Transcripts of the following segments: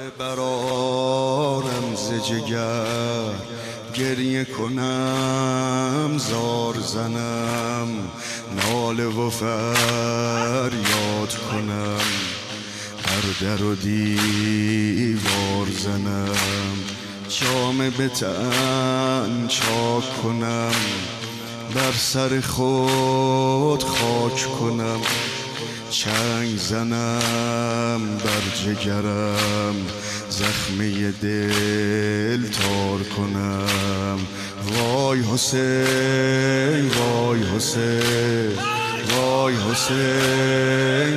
برارم ز جگر، گریه کنم زار زنم، ناله و فریاد کنم، بر در و دیوار زنم، جامه به تن چاک کنم، بر سر خود خاک کنم، چنگ زنم بر جگرم، زخمه دل تار کنم. وای حسین وای حسین وای حسین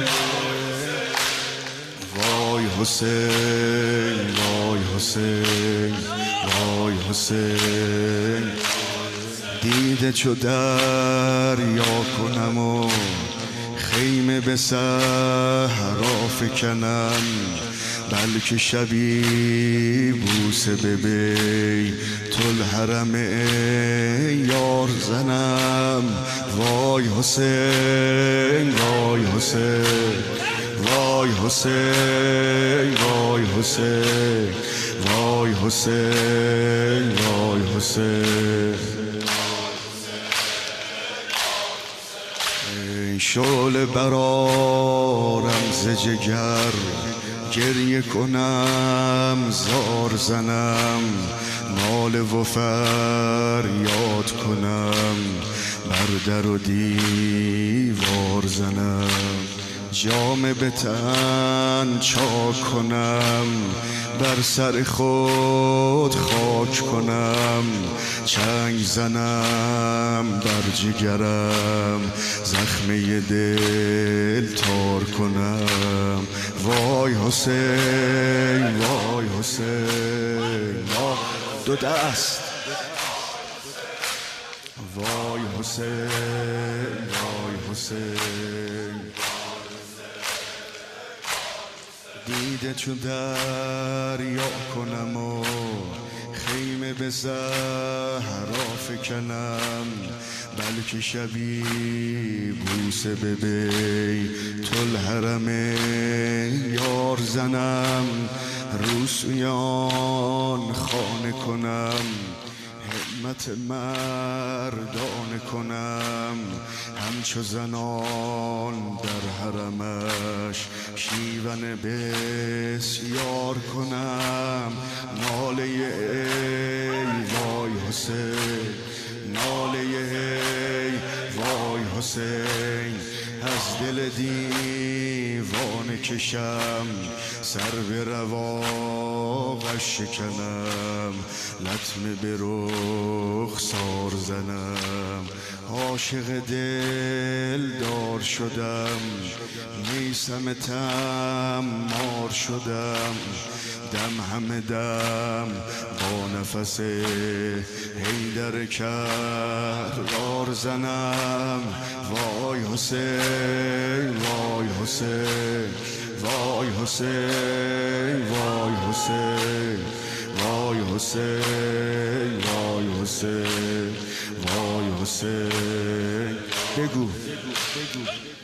وای حسین وای حسین وای حسین، دیده چو دریا کنم و خیمه به صحرا فکنم، بلکه شبی بوسه به بیت الحرم یار زنم. وای حسین وای حسین وای حسین وای حسین وای حسین وای حسین، شعله برارم ز جگر، گریه کنم زار زنم، ناله و فریاد کنم، بر در و دیوار زنم، جامه به تن چاک کنم، بر سر خود خاک کنم، چنگ زنم بر جگرم، زخمه دل تار کنم. وای حسین وای حسین دو دست، وای حسین وای حسین، دیده چون دریا کنم و خیمه به صحرا فکنم، بلکه شبی بوسه به بیت الحرم یار زنم، روسویان خانه کنم، همت مردانه کنم، همچو زنان در حرمش شیون بسیار کنم. ناله ای وای حسین، ناله ای وای حسین، از دل دیوانه کشم، سر به رواقش شکنم، لطمه به رخسار زنم، عاشق دل دار شدم، نیستم تمار شدم، دم همه دم با نفس حیدر کرار زنم. وای حسین وای حسین وای حسین وای حسین وای حسین وای حسین وای حسین، بگو